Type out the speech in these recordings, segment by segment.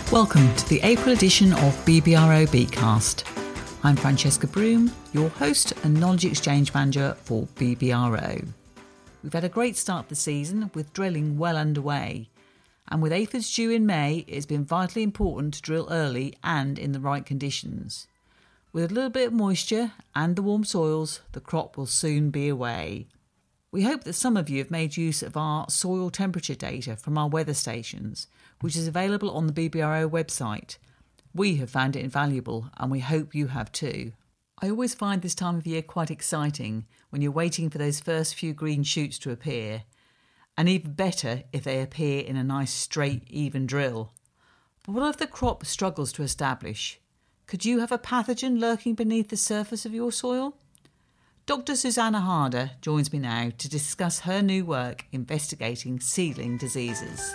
Welcome to the April edition of BBRO Beatcast. I'm Francesca Broom, your host and Knowledge Exchange Manager for BBRO. We've had a great start to the season with drilling well underway. And with aphids due in May, it's been vitally important to drill early and in the right conditions. With a little bit of moisture and the warm soils, the crop will soon be away. We hope that some of you have made use of our soil temperature data from our weather stations, which is available on the BBRO website. We have found it invaluable and we hope you have too. I always find this time of year quite exciting when you're waiting for those first few green shoots to appear, and even better if they appear in a nice straight, even drill. But what if the crop struggles to establish? Could you have a pathogen lurking beneath the surface of your soil? Dr. Susanna Harder joins me now to discuss her new work investigating seedling diseases.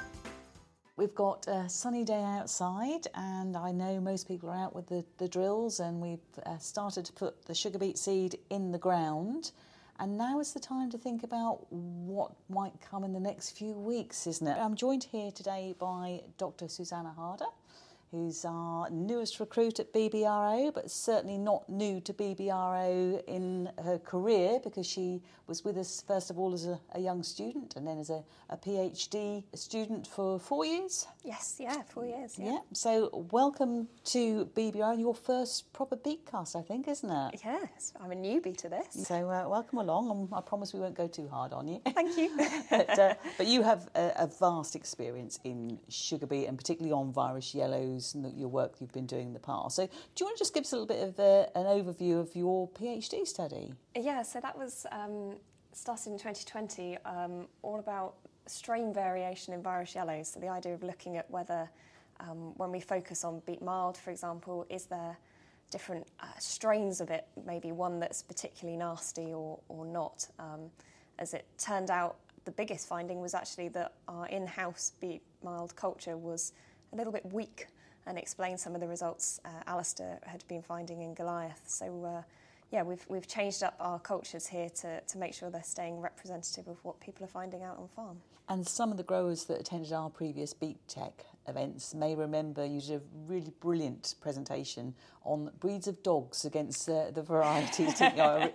We've got a sunny day outside and I know most people are out with the drills, and we've started to put the sugar beet seed in the ground. And now is the time to think about what might come in the next few weeks, isn't it? I'm joined here today by Dr. Susanna Harder, who's our newest recruit at BBRO, but certainly not new to BBRO in her career, because she was with us first of all as a young student and then as a PhD student for 4 years. Yes, 4 years. Yeah, so welcome to BBRO, your first proper Beatcast, I think, isn't it? Yes, I'm a newbie to this. So welcome along, and I promise we won't go too hard on you. Thank you. But you have a vast experience in sugar beet, and particularly on virus yellows and your work you've been doing in the past. So do you want to just give us a little bit of an overview of your PhD study? Yeah, so that was started in 2020, all about strain variation in virus yellows. So the idea of looking at whether, when we focus on beet mild, for example, is there different strains of it, maybe one that's particularly nasty or not. As it turned out, the biggest finding was actually that our in-house beet mild culture was a little bit weak, and explained some of the results Alistair had been finding in Goliath. So we've changed up our cultures here to make sure they're staying representative of what people are finding out on farm. And some of the growers that attended our previous Beet Tech events may remember you did a really brilliant presentation on breeds of dogs against the varieties, didn't you?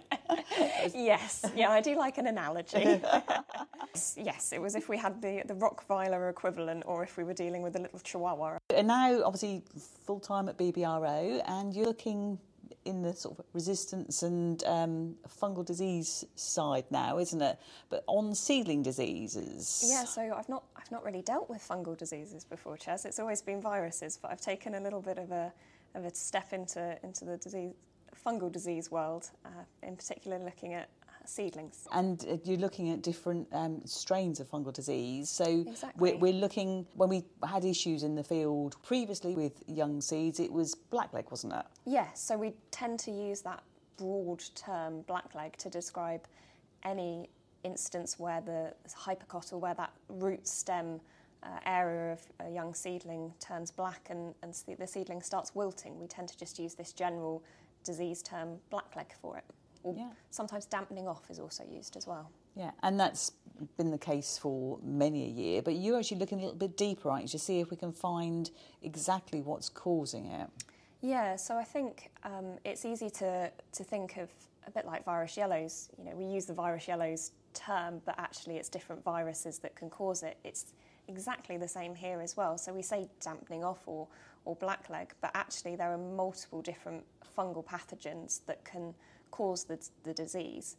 Yes, I do like an analogy. Yes, it was if we had the Rottweiler equivalent or if we were dealing with a little Chihuahua. And now, obviously, full-time at BBRO, and you're looking in the sort of resistance and fungal disease side now, isn't it? But on seedling diseases. Yeah, so I've not really dealt with fungal diseases before, Chaz. It's always been viruses, but I've taken a little bit of a step into the fungal disease world, in particular looking at seedlings. And you're looking at different strains of fungal disease. So exactly. we're looking, when we had issues in the field previously with young seeds, it was blackleg, wasn't it? Yes, so we tend to use that broad term blackleg to describe any instance where the hypocotyl, where that root stem area of a young seedling turns black and the seedling starts wilting. We tend to just use this general disease term blackleg for it. Or sometimes dampening off is also used as well. Yeah, and that's been the case for many a year, but you're actually looking a little bit deeper, right, to see if we can find exactly what's causing it. Yeah, so I think it's easy to think of a bit like virus yellows. You know, we use the virus yellows term, but actually it's different viruses that can cause it. It's exactly the same here as well. So we say dampening off or blackleg, but actually there are multiple different fungal pathogens that can cause the disease.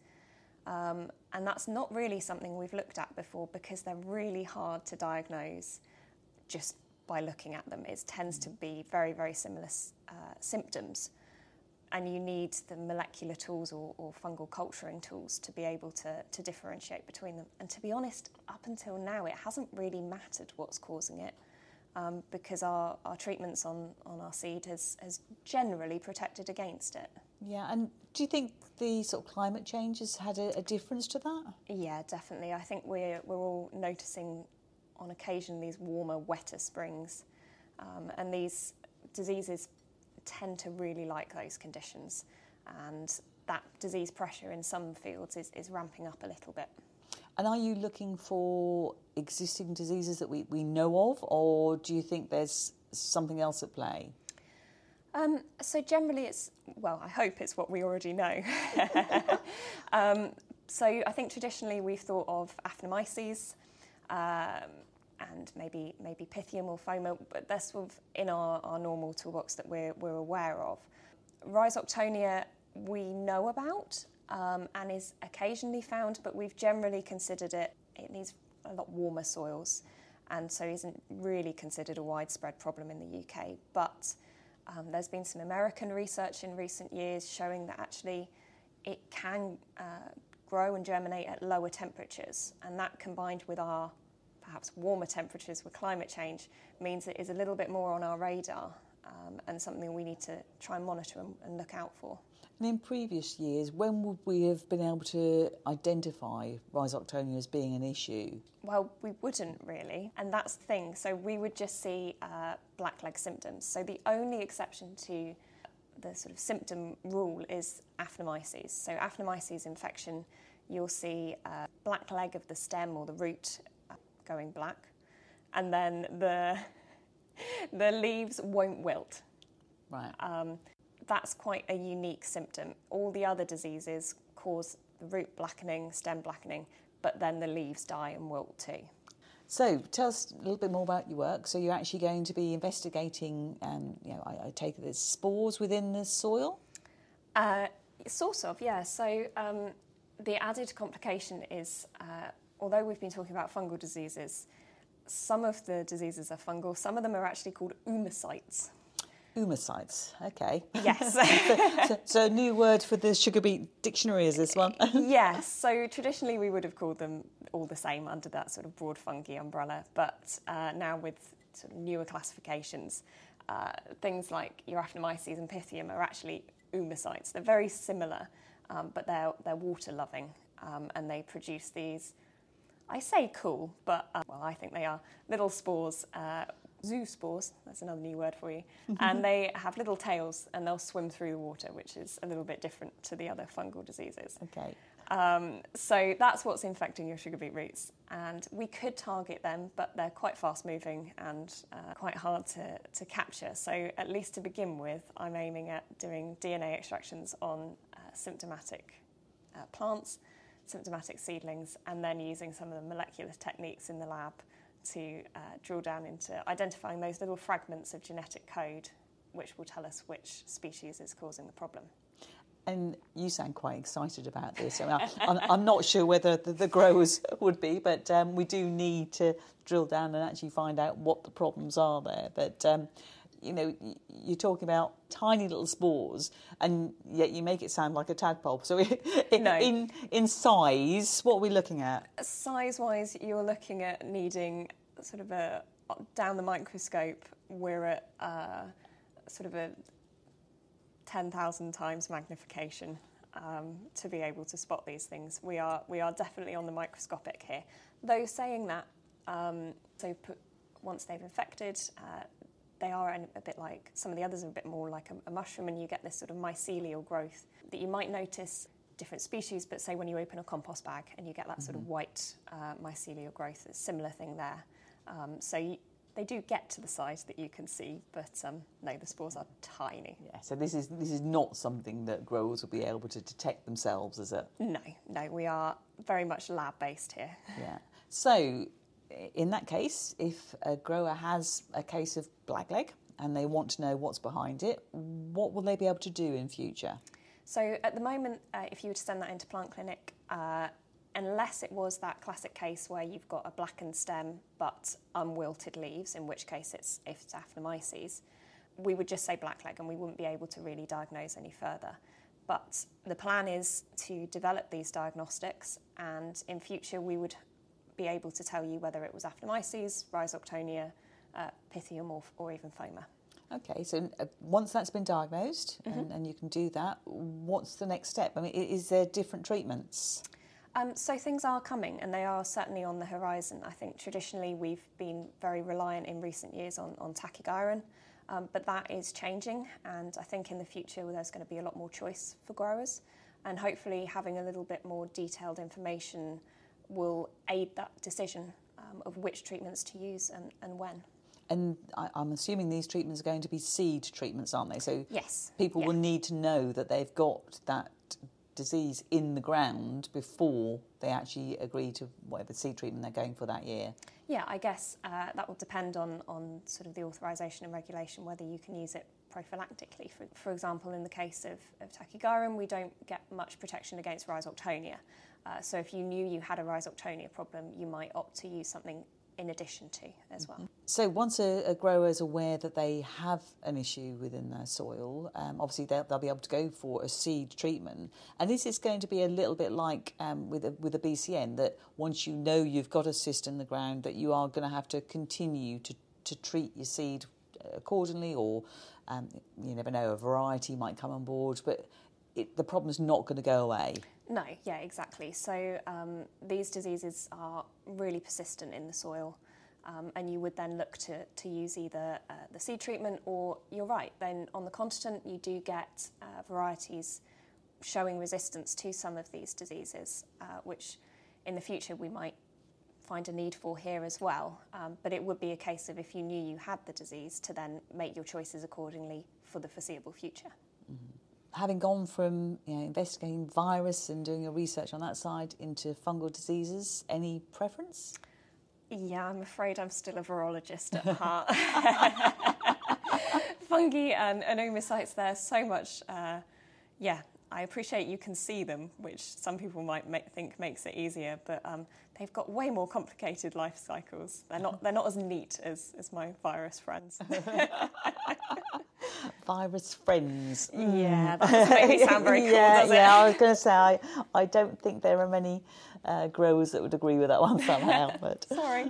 And that's not really something we've looked at before because they're really hard to diagnose just by looking at them. It tends to be very, very similar symptoms, and you need the molecular tools or fungal culturing tools to be able to differentiate between them. And to be honest, up until now, it hasn't really mattered what's causing it, because our treatments on our seed has generally protected against it. Yeah, and do you think the sort of climate change has had a difference to that? Yeah, definitely. I think we're all noticing on occasion these warmer, wetter springs, and these diseases tend to really like those conditions, and that disease pressure in some fields is ramping up a little bit. And are you looking for existing diseases that we know of, or do you think there's something else at play? So generally I hope it's what we already know. So I think traditionally we've thought of Aphanomyces and maybe Pythium or Phoma, but they're sort of in our normal toolbox that we're aware of. Rhizoctonia we know about and is occasionally found, but we've generally considered it needs a lot warmer soils, and so isn't really considered a widespread problem in the UK. But there's been some American research in recent years showing that actually it can grow and germinate at lower temperatures, and that combined with our perhaps warmer temperatures with climate change means it is a little bit more on our radar and something we need to try and monitor and look out for. And in previous years, when would we have been able to identify Rhizoctonia as being an issue? Well, we wouldn't really, and that's the thing. So we would just see blackleg symptoms. So the only exception to the sort of symptom rule is Aphanomyces. So Aphanomyces infection, you'll see black leg of the stem or the root going black, and then the leaves won't wilt. Right. That's quite a unique symptom. All the other diseases cause the root blackening, stem blackening, but then the leaves die and wilt too. So tell us a little bit more about your work. So you're actually going to be investigating, I take it there's spores within the soil? Sort of, yeah. So the added complication is, although we've been talking about fungal diseases, some of the diseases are fungal, some of them are actually called oomocytes. Oomocytes, okay. Yes. so a new word for the sugar beet dictionary is this one? Yes, so traditionally we would have called them all the same under that sort of broad fungi umbrella, but now with sort of newer classifications, things like your Aphanomyces and Pythium are actually oomocytes. They're very similar, but they're water-loving, and they produce these, I say cool, but I think they are little spores, zoospores, that's another new word for you, and they have little tails and they'll swim through the water, which is a little bit different to the other fungal diseases. Okay. So that's what's infecting your sugar beet roots, and we could target them, but they're quite fast moving and quite hard to capture. So at least to begin with, I'm aiming at doing DNA extractions on symptomatic plants, symptomatic seedlings, and then using some of the molecular techniques in the lab to drill down into identifying those little fragments of genetic code which will tell us which species is causing the problem. And you sound quite excited about this. I mean, I'm not sure whether the growers would be, but we do need to drill down and actually find out what the problems are there. But, you're talking about tiny little spores, and yet you make it sound like a tadpole. So in size, what are we looking at? Size-wise, you're looking at needing sort of down the microscope, we're at sort of a 10,000 times magnification to be able to spot these things. We are definitely on the microscopic here. Though saying that, once they've infected, they are a bit like, some of the others are a bit more like a mushroom, and you get this sort of mycelial growth that you might notice different species, but say when you open a compost bag and you get that sort of white mycelial growth, it's a similar thing there. They do get to the size that you can see, but no, the spores are tiny. Yeah, so this is not something that growers will be able to detect themselves, is it? No, we are very much lab-based here. Yeah. So in that case, if a grower has a case of blackleg and they want to know what's behind it, what will they be able to do in future? So at the moment, if you were to send that into plant clinic, unless it was that classic case where you've got a blackened stem but unwilted leaves, in which case if it's Aphanomyces, we would just say blackleg and we wouldn't be able to really diagnose any further. But the plan is to develop these diagnostics, and in future we would be able to tell you whether it was Aphanomyces, Rhizoctonia, Pythium or even Phoma. Okay, so once that's been diagnosed and you can do that, what's the next step? I mean, is there different treatments? So things are coming, and they are certainly on the horizon. I think traditionally we've been very reliant in recent years on tachygyrin, but that is changing, and I think in the future there's going to be a lot more choice for growers, and hopefully having a little bit more detailed information will aid that decision of which treatments to use and when. And I'm assuming these treatments are going to be seed treatments, aren't they? So yes, people will need to know that they've got that disease in the ground before they actually agree to whatever seed treatment they're going for that year. Yeah, I guess that will depend on sort of the authorisation and regulation, whether you can use it prophylactically. For example, in the case of Tachygyrum, we don't get much protection against Rhizoctonia. So if you knew you had a Rhizoctonia problem, you might opt to use something in addition to as well. So once a grower is aware that they have an issue within their soil, obviously they'll be able to go for a seed treatment. And is this going to be a little bit like with a BCN, that once you know you've got a cyst in the ground, that you are going to have to continue to treat your seed accordingly, or you never know, a variety might come on board, but the problem's not going to go away? No, yeah, exactly. So these diseases are really persistent in the soil, and you would then look to use either the seed treatment, or you're right, then on the continent you do get varieties showing resistance to some of these diseases, which in the future we might find a need for here as well. But it would be a case of, if you knew you had the disease, to then make your choices accordingly for the foreseeable future. Mm-hmm. Having gone from investigating virus and doing your research on that side into fungal diseases, any preference? Yeah, I'm afraid I'm still a virologist at heart. Fungi and oomycetes, there's so much, I appreciate you can see them, which some people might think makes it easier, but they've got way more complicated life cycles. They're not as neat as my virus friends. Virus friends. Yeah, that doesn't make me sound very cool, does it? Yeah, I was going to say, I don't think there are many growers that would agree with that one somehow. But sorry.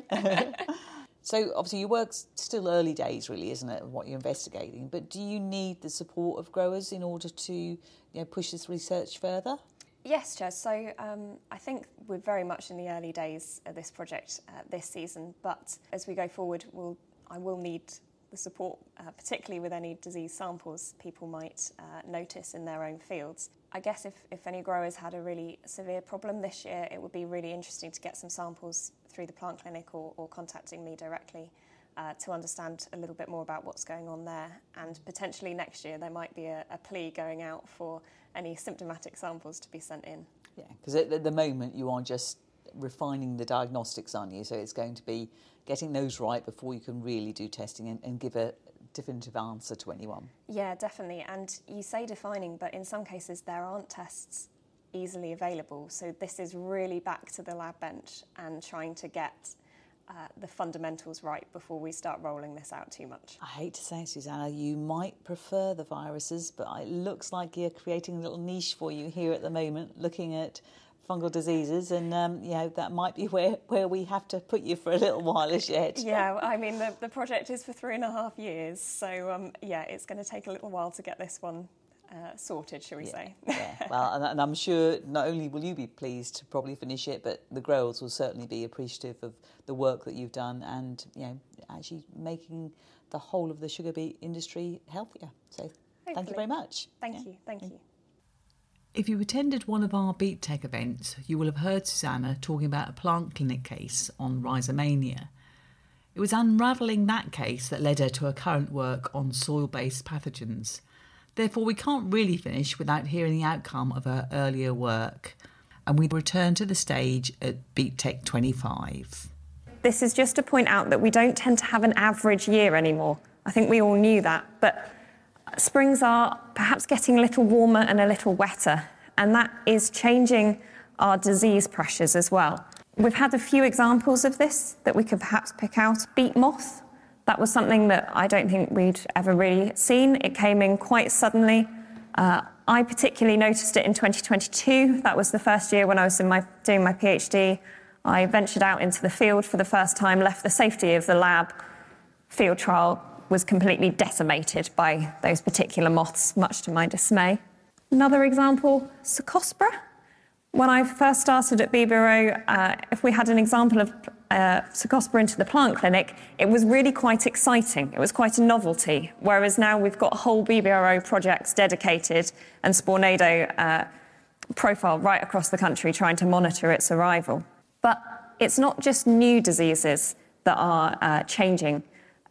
So obviously your work's still early days, really, isn't it, what you're investigating? But do you need the support of growers in order to push this research further? Yes, Jez. So I think we're very much in the early days of this project this season, but as we go forward, I will need the support, particularly with any disease samples people might notice in their own fields. I guess if any growers had a really severe problem this year, it would be really interesting to get some samples through the plant clinic or contacting me directly to understand a little bit more about what's going on there. And potentially next year there might be a plea going out for any symptomatic samples to be sent in. Yeah, because at the moment you are just refining the diagnostics, aren't you? So it's going to be getting those right before you can really do testing and give a definitive answer to anyone. Yeah, definitely. And you say defining, but in some cases there aren't tests easily available. So this is really back to the lab bench and trying to get the fundamentals right before we start rolling this out too much. I hate to say it, Susanna, you might prefer the viruses, but it looks like you're creating a little niche for you here at the moment, looking at fungal diseases, and that might be where we have to put you for a little while as yet. Yeah, I mean the project is for 3.5 years, so it's going to take a little while to get this one sorted, shall we say. Yeah, well, and I'm sure not only will you be pleased to probably finish it, but the growers will certainly be appreciative of the work that you've done and actually making the whole of the sugar beet industry healthier. So hopefully. Thank you very much. Thank you. If you attended one of our Beet Tech events, you will have heard Susanna talking about a plant clinic case on Rhizomania. It was unravelling that case that led her to her current work on soil-based pathogens. Therefore, we can't really finish without hearing the outcome of her earlier work. And we return to the stage at Beet Tech 25. This is just to point out that we don't tend to have an average year anymore. I think we all knew that, but springs are perhaps getting a little warmer and a little wetter, and that is changing our disease pressures as well. We've had a few examples of this that we could perhaps pick out. Beet moth, that was something that I don't think we'd ever really seen. It came in quite suddenly. I particularly noticed it in 2022. That was the first year when I was doing my PhD. I ventured out into the field for the first time, left the safety of the lab. Field trial was completely decimated by those particular moths, much to my dismay. Another example, Cercospora. When I first started at BBRO, if we had an example of Cercospora into the plant clinic, it was really quite exciting. It was quite a novelty, whereas now we've got whole BBRO projects dedicated and Spornado profile right across the country trying to monitor its arrival. But it's not just new diseases that are changing.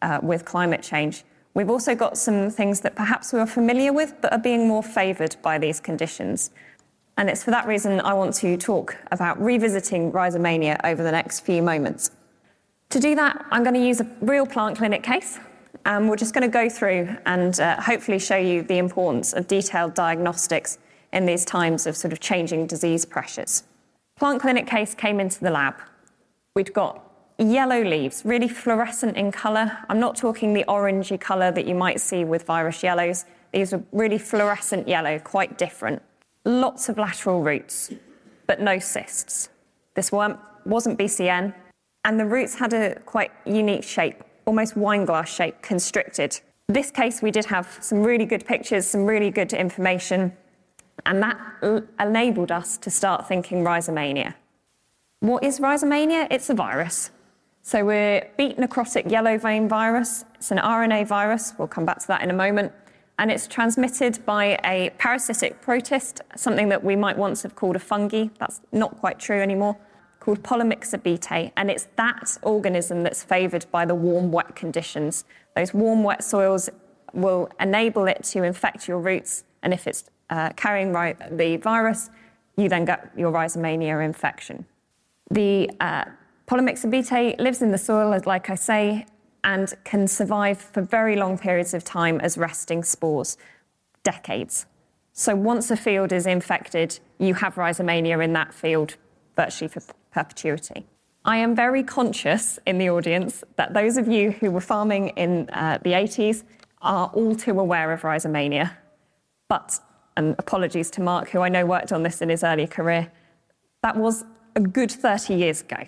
with climate change. We've also got some things that perhaps we are familiar with but are being more favoured by these conditions. And it's for that reason I want to talk about revisiting rhizomania over the next few moments. To do that, I'm going to use a real plant clinic case. We're just going to go through and hopefully show you the importance of detailed diagnostics in these times of sort of changing disease pressures. Plant clinic case came into the lab. We'd got yellow leaves, really fluorescent in colour. I'm not talking the orangey colour that you might see with virus yellows. These were really fluorescent yellow, quite different. Lots of lateral roots, but no cysts. This wasn't BCN, and the roots had a quite unique shape, almost wine glass shape, constricted. In this case, we did have some really good pictures, some really good information, and that enabled us to start thinking rhizomania. What is rhizomania? It's a virus. So we're beet necrotic yellow vein virus. It's an RNA virus. We'll come back to that in a moment. And it's transmitted by a parasitic protist, something that we might once have called a fungi. That's not quite true anymore, called Polymyxovitae. And it's that organism that's favoured by the warm, wet conditions. Those warm, wet soils will enable it to infect your roots. And if it's carrying the virus, you then get your rhizomania infection. The Polymyxovitae lives in the soil, like I say, and can survive for very long periods of time as resting spores, decades. So once a field is infected, you have rhizomania in that field virtually for perpetuity. I am very conscious in the audience that those of you who were farming in the 80s are all too aware of rhizomania. But, and apologies to Mark, who I know worked on this in his early career, that was a good 30 years ago.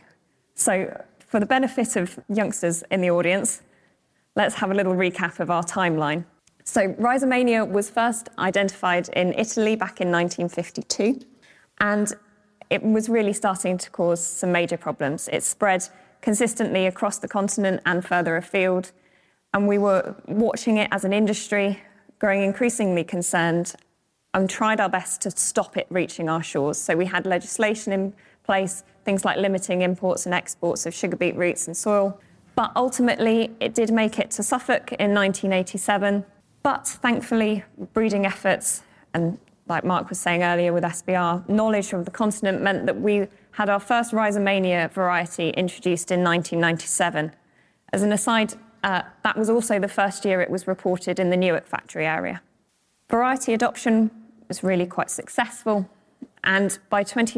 So for the benefit of youngsters in the audience, let's have a little recap of our timeline. So rhizomania was first identified in Italy back in 1952, and it was really starting to cause some major problems. It spread consistently across the continent and further afield, and we were watching it as an industry, growing increasingly concerned, and tried our best to stop it reaching our shores. So we had legislation in place, things like limiting imports and exports of sugar beet roots and soil. But ultimately, it did make it to Suffolk in 1987. But thankfully, breeding efforts, and like Mark was saying earlier with SBR, knowledge of the continent meant that we had our first rhizomania variety introduced in 1997. As an aside, that was also the first year it was reported in the Newark factory area. Variety adoption was really quite successful, and by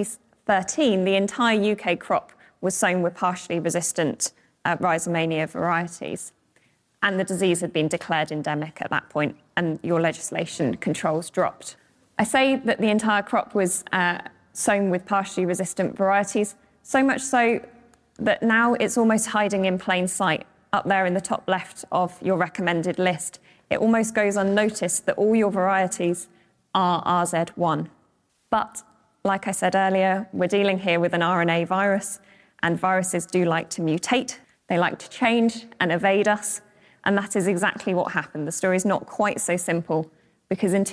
2013, the entire UK crop was sown with partially resistant rhizomania varieties. And the disease had been declared endemic at that point, and your legislation controls dropped. I say that the entire crop was sown with partially resistant varieties, so much so that now it's almost hiding in plain sight up there in the top left of your recommended list. It almost goes unnoticed that all your varieties are RZ1. But like I said earlier, we're dealing here with an RNA virus, and viruses do like to mutate. They like to change and evade us, and that is exactly what happened. The story's not quite so simple, because in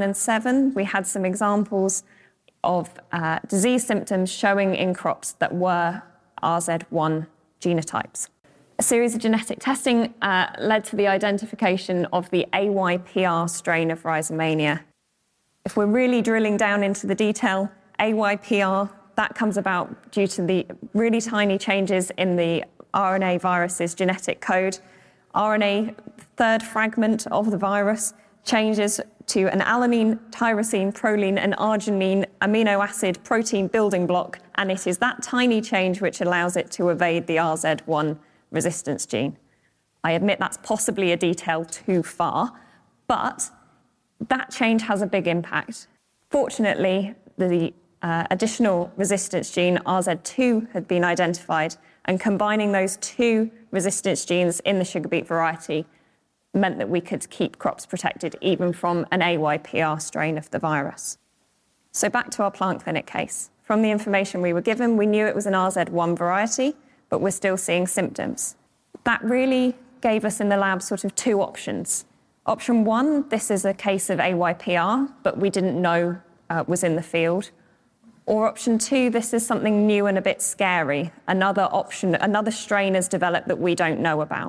2007, we had some examples of disease symptoms showing in crops that were RZ1 genotypes. A series of genetic testing led to the identification of the AYPR strain of rhizomania. If we're really drilling down into the detail, AYPR, that comes about due to the really tiny changes in the RNA virus's genetic code. RNA, third fragment of the virus, changes to an alanine, tyrosine, proline, and arginine amino acid protein building block, and it is that tiny change which allows it to evade the RZ1 resistance gene. I admit that's possibly a detail too far, but that change has a big impact. Fortunately, the additional resistance gene, RZ2, had been identified, and combining those two resistance genes in the sugar beet variety meant that we could keep crops protected even from an AYPR strain of the virus. So back to our plant clinic case. From the information we were given, we knew it was an RZ1 variety, but we're still seeing symptoms. That really gave us in the lab sort of two options. Option one, this is a case of AYPR, but we didn't know was in the field. Or option two, this is something new and a bit scary. Another option, another strain has developed that we don't know about.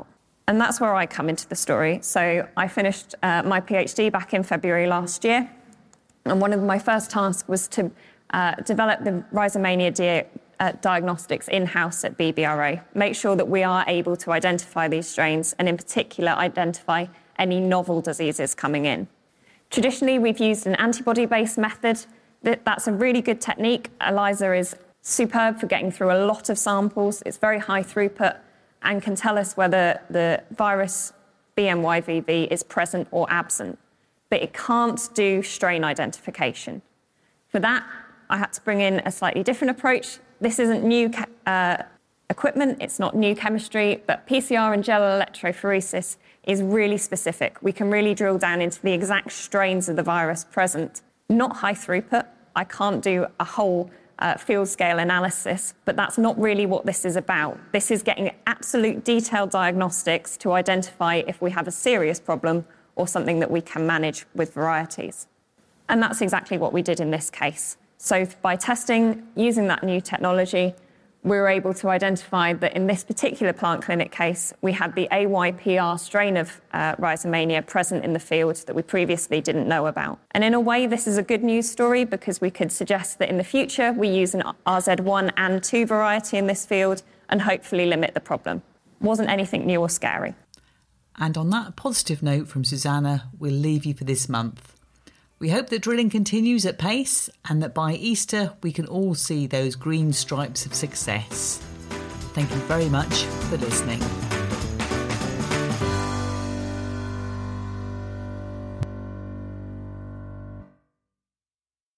And that's where I come into the story. So I finished my PhD back in February last year. And one of my first tasks was to develop the Rhizomania diagnostics in-house at BBRO, make sure that we are able to identify these strains and in particular identify any novel diseases coming in. Traditionally, we've used an antibody-based method. That's a really good technique. ELISA is superb for getting through a lot of samples. It's very high throughput and can tell us whether the virus BMYVV is present or absent. But it can't do strain identification. For that, I had to bring in a slightly different approach. This isn't new equipment, it's not new chemistry, but PCR and gel electrophoresis is really specific. We can really drill down into the exact strains of the virus present. Not high throughput. I can't do a whole field scale analysis, but that's not really what this is about. This is getting absolute detailed diagnostics to identify if we have a serious problem or something that we can manage with varieties. And that's exactly what we did in this case. So by testing, using that new technology, we were able to identify that in this particular plant clinic case, we had the AYPR strain of Rhizomania present in the field that we previously didn't know about. And in a way, this is a good news story because we could suggest that in the future, we use an RZ1 and 2 variety in this field and hopefully limit the problem. Wasn't anything new or scary. And on that positive note from Susanna, we'll leave you for this month. We hope that drilling continues at pace and that by Easter we can all see those green stripes of success. Thank you very much for listening.